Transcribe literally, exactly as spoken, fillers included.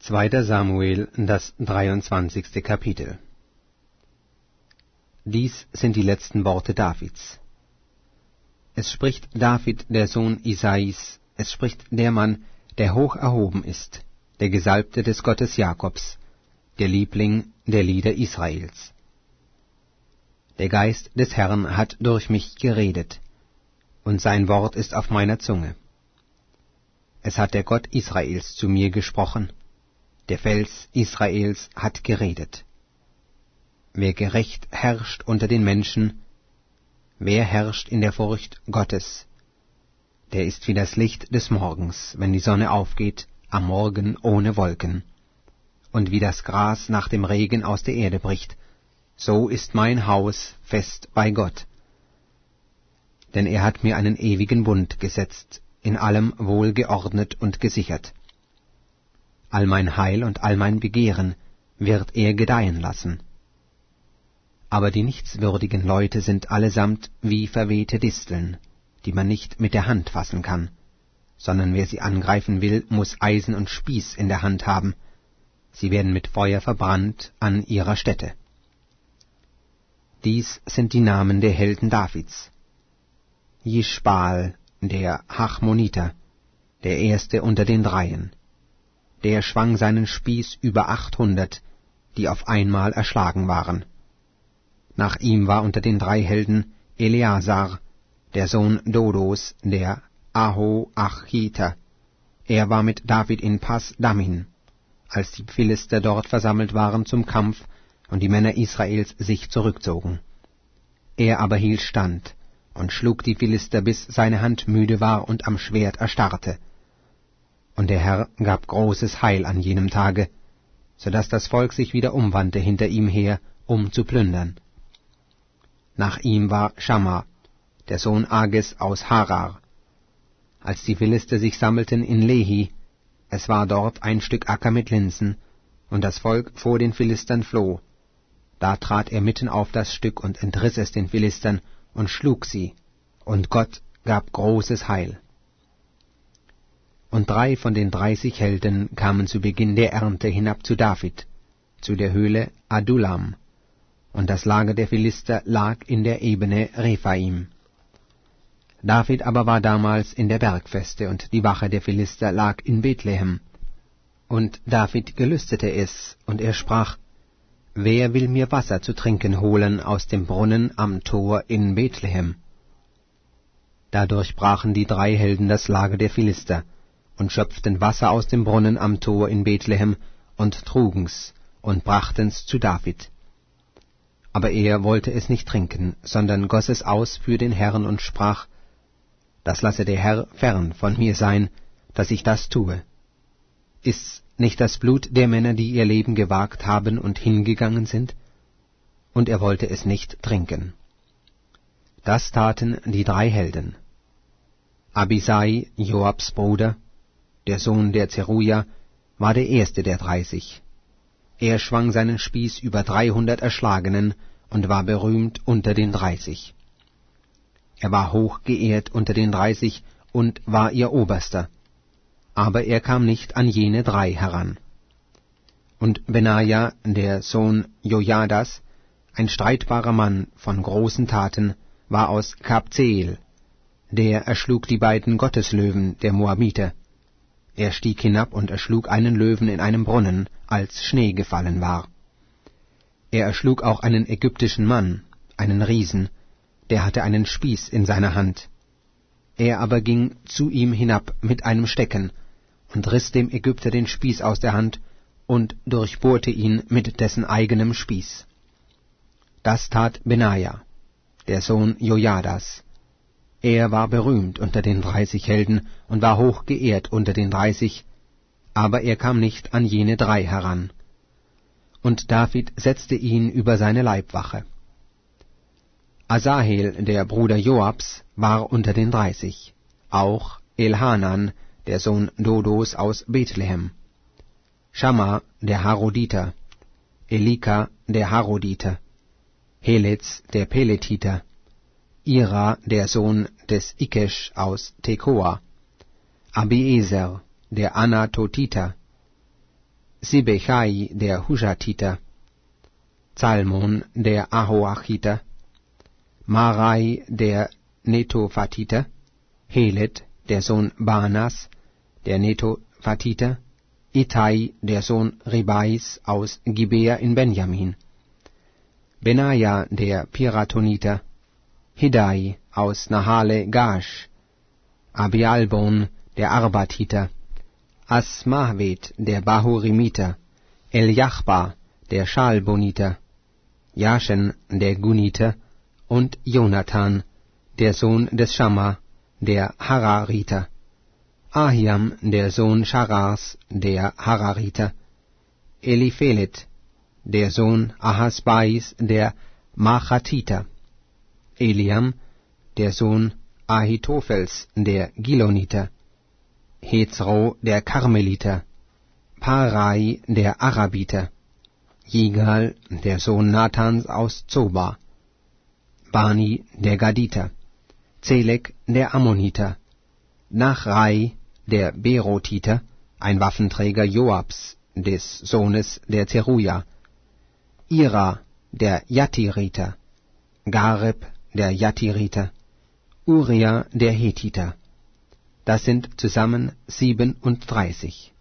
zweiter Samuel, das dreiundzwanzigste Kapitel. Dies sind die letzten Worte Davids. Es spricht David, der Sohn Isais, es spricht der Mann, der hoch erhoben ist, der Gesalbte des Gottes Jakobs, der Liebling der Lieder Israels. Der Geist des Herrn hat durch mich geredet, und sein Wort ist auf meiner Zunge. Es hat der Gott Israels zu mir gesprochen, der Fels Israels hat geredet. Wer gerecht herrscht unter den Menschen, wer herrscht in der Furcht Gottes, der ist wie das Licht des Morgens, wenn die Sonne aufgeht, am Morgen ohne Wolken, und wie das Gras nach dem Regen aus der Erde bricht, so ist mein Haus fest bei Gott. Denn er hat mir einen ewigen Bund gesetzt, in allem wohlgeordnet und gesichert. All mein Heil und all mein Begehren wird er gedeihen lassen. Aber die nichtswürdigen Leute sind allesamt wie verwehte Disteln, die man nicht mit der Hand fassen kann, sondern wer sie angreifen will, muß Eisen und Spieß in der Hand haben. Sie werden mit Feuer verbrannt an ihrer Stätte. Dies sind die Namen der Helden Davids. Jischbaal, der Hachmoniter, der erste unter den Dreien. Der schwang seinen Spieß über achthundert, die auf einmal erschlagen waren. Nach ihm war unter den drei Helden Eleasar, der Sohn Dodos, der Ahoachiter. Er war mit David in Pas Damin, als die Philister dort versammelt waren zum Kampf und die Männer Israels sich zurückzogen. Er aber hielt stand und schlug die Philister, bis seine Hand müde war und am Schwert erstarrte. Und der Herr gab großes Heil an jenem Tage, so daß das Volk sich wieder umwandte hinter ihm her, um zu plündern. Nach ihm war Schamma, der Sohn Ages aus Harar. Als die Philister sich sammelten in Lehi, es war dort ein Stück Acker mit Linsen, und das Volk vor den Philistern floh. Da trat er mitten auf das Stück und entriss es den Philistern und schlug sie, und Gott gab großes Heil. Und drei von den dreißig Helden kamen zu Beginn der Ernte hinab zu David, zu der Höhle Adullam, und das Lager der Philister lag in der Ebene Rephaim. David aber war damals in der Bergfeste, und die Wache der Philister lag in Bethlehem. Und David gelüstete es, und er sprach, »Wer will mir Wasser zu trinken holen aus dem Brunnen am Tor in Bethlehem?« Da durchbrachen die drei Helden das Lager der Philister und schöpften Wasser aus dem Brunnen am Tor in Bethlehem und trugen's und brachten's zu David. Aber er wollte es nicht trinken, sondern goss es aus für den Herrn und sprach, »Das lasse der Herr fern von mir sein, dass ich das tue. Ist's nicht das Blut der Männer, die ihr Leben gewagt haben und hingegangen sind?« Und er wollte es nicht trinken. Das taten die drei Helden. Abisai, Joabs Bruder, der Sohn der Zeruja, war der erste der dreißig. Er schwang seinen Spieß über dreihundert Erschlagenen und war berühmt unter den dreißig. Er war hoch geehrt unter den dreißig und war ihr Oberster, aber er kam nicht an jene drei heran. Und Benaja, der Sohn Jojadas, ein streitbarer Mann von großen Taten, war aus Kabzeel, der erschlug die beiden Gotteslöwen der Moabiter. Er stieg hinab und erschlug einen Löwen in einem Brunnen, als Schnee gefallen war. Er erschlug auch einen ägyptischen Mann, einen Riesen, der hatte einen Spieß in seiner Hand. Er aber ging zu ihm hinab mit einem Stecken und riss dem Ägypter den Spieß aus der Hand und durchbohrte ihn mit dessen eigenem Spieß. Das tat Benaja, der Sohn Jojadas. Er war berühmt unter den dreißig Helden und war hoch geehrt unter den dreißig, aber er kam nicht an jene drei heran. Und David setzte ihn über seine Leibwache. Asahel, der Bruder Joabs, war unter den dreißig, auch Elhanan, der Sohn Dodos aus Bethlehem, Schamma, der Haroditer, Elika, der Haroditer, Helez, der Peletiter, Ira, der Sohn des Ikesch aus Tekoa, Abiezer, der Anatotiter, Sibechai der Hushatiter, Zalmon der Ahoachiter, Marai der Netophatiter, Helet der Sohn Banas der Netophatiter, Ittai der Sohn Ribais aus Gibea in Benjamin, Benaja der Piratoniter, Hiddai aus Nahale Gash, Abialbon der Arbatiter, Asmaveth der Bahurimiter, Eljachba der Schalboniter, Jashen der Guniter und Jonathan, der Sohn des Schamma, der Harariter, Ahiam der Sohn Scharars, der Harariter, Eliphelet, der Sohn Ahasbais, der Machatiter, Eliam, der Sohn Ahitophels, der Giloniter, Hezro, der Karmeliter, Parai, der Arabiter, Jigal, der Sohn Nathans aus Zoba, Bani, der Gaditer, Zelek, der Ammoniter, Nachrai, der Berotiter, ein Waffenträger Joabs, des Sohnes der Zeruja, Ira, der Jatiriter, Gareb, der Jatiriter, Uria, der Hethiter. Das sind zusammen siebenunddreißig.